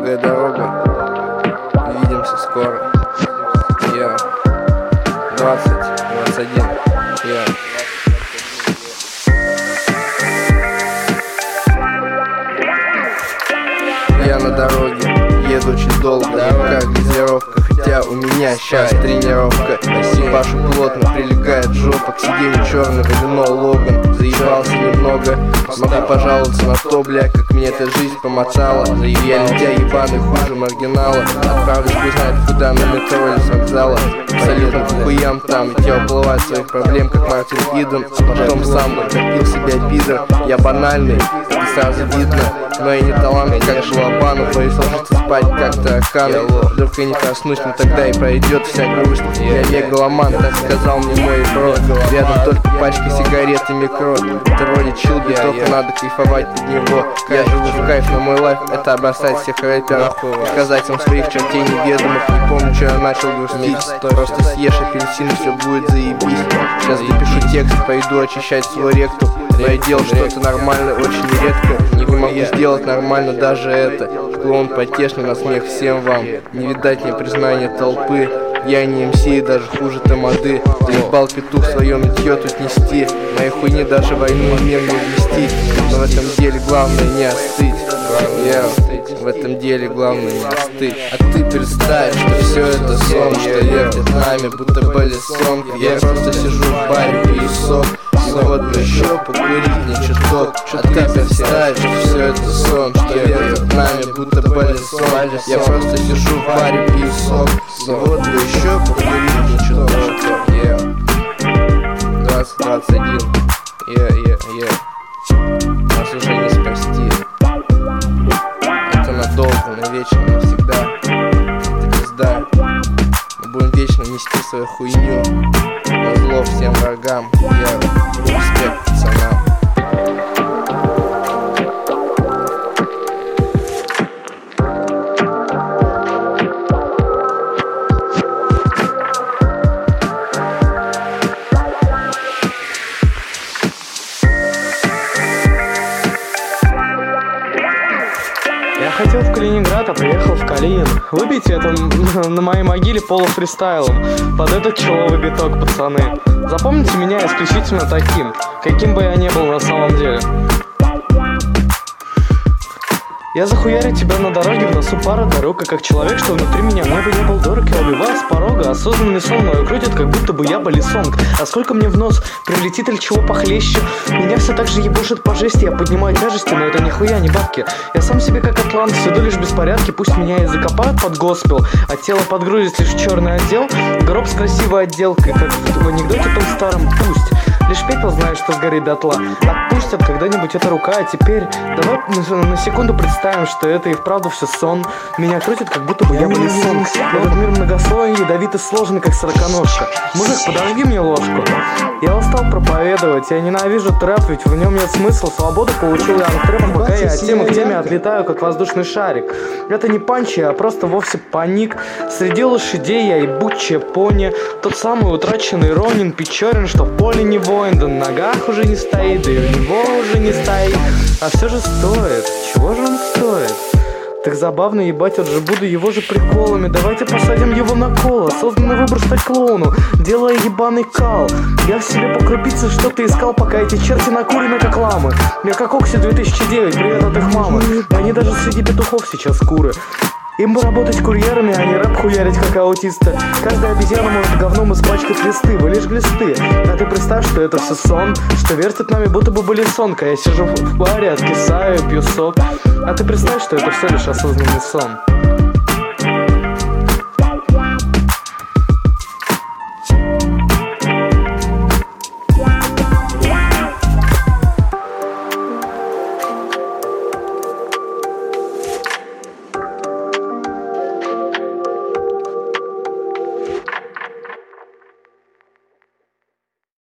долгая дорога. Увидимся скоро. 20-21. Я на дороге, еду очень долго, как газировка, хотя у меня сейчас тренировка. Пашу плотно, прилегает жопа к сиденью черного вино Логан. Заебался немного, могу пожаловаться на то, бля, как мне эта жизнь помотала. Я лентяй ебаный, хуже маргинала. Отправлюсь хуй знает куда, на метро или с вокзала. Абсолютно по хуям там, и те уплывают своих проблем, как Мартин Иден. А потом сам накопил себя пидор. Я банальный, это сразу видно. Но я не талант, как Балабану. Боюсь ложиться спать, как тараканы. Вдруг я не проснусь, но тогда и пройдет вся грусть. Я мегаломан, так сказал мне мой бро. Рядом только пачка сигарет и микро. Это вроде чилби, только надо кайфовать под него. Я живу в кайф, но мой лайф — это обрастать всех рэперов. Показать вам своих чертей неведомых. Не помню, что я начал грустить. Просто съешь апельсин, все будет заебись. Сейчас допишу текст, пойду очищать свой ректум. Но я делал что-то нормальное очень редко. Не могу сделать нормально даже это. Клоун потешный, на смех всем вам. Не видать мне признания толпы. Я не МС, даже хуже тамады. Заебал петух свое нытье тут нести. Моей хуйни даже войну и мир не вместить. Но в этом деле главное не остыть. В этом деле главное не остыть. А ты представь, что все это сон, что вертит нами, будто были сонка. Я просто сижу в баре, пью сок. Вот еще покурить мне чуток. А ты представь, что все это сон, что вертит нами, будто были сон. Я просто сижу в баре, пью сок. Вот бы еще покурить мне чуток. 20-21. Нас уже не спасти. Это надолго, навечно, навсегда. Ты пизда. Мы будем вечно нести свою хуйню. Назло всем врагам. Респект пацанам. Я хотел в Калининград, а приехал в Калинин. Выбейте это на моей могиле полуфристайлом под этот человый биток, пацаны. Запомните меня исключительно таким, каким бы я ни был на самом деле. Я захуярю тебя на дороге, в носу пара дорог, а как человек, что внутри меня мой бы не был дорог. Я убиваю с порога, осознанный сон мой крутит, как будто бы я болисонг. А сколько мне в нос прилетит или чего похлеще? Меня все так же ебушит по жести, я поднимаю тяжести, но это нихуя не бабки. Я сам себе как атлант, всюду лишь беспорядки. Пусть меня и закопают под госпел, а тело подгрузит лишь черный отдел. Гроб с красивой отделкой, как в анекдоте том старом. Пусть лишь пепел знает, что сгорит дотла. Отпустят когда-нибудь эта рука, а теперь давай на секунду представим, что это и вправду все сон. Меня крутит, как будто бы я болисонг. Этот мир многослойный, ядовитый, сложный, как сороконожка. Мужик, подожди мне ложку. Я устал проповедовать, я ненавижу трэп, ведь в нем нет смысла. Свободу получил я от трэпа, пока я от темы к теме отлетаю, как воздушный шарик. Это не панчи, а просто вовсе паник. Среди лошадей я ебучая пони. Тот самый утраченный Ронин Печорин, что в поле не воин, да на ногах уже не стоит, да и в него уже не стоит. А все же стоит, чего же он стоит? Так забавно, ебать, вот же буду его же приколами. Давайте посадим его на кол. Осознанный выбор стать клоуну, делая ебаный кал. Я в себе по крупице что-то искал, пока эти черти накурены как ламы. Я как Окси 2009, привет от их мамы. Они даже среди петухов сейчас куры. Им бы работать курьерами, а не рэп хуярить, как аутисты. Каждая обезьяна может говном испачкать листы, вы лишь глисты. А ты представь, что это все сон, что вертит нами будто бы болисонка. Я сижу в баре, откисаю, пью сок. А ты представь, что это все лишь осознанный сон.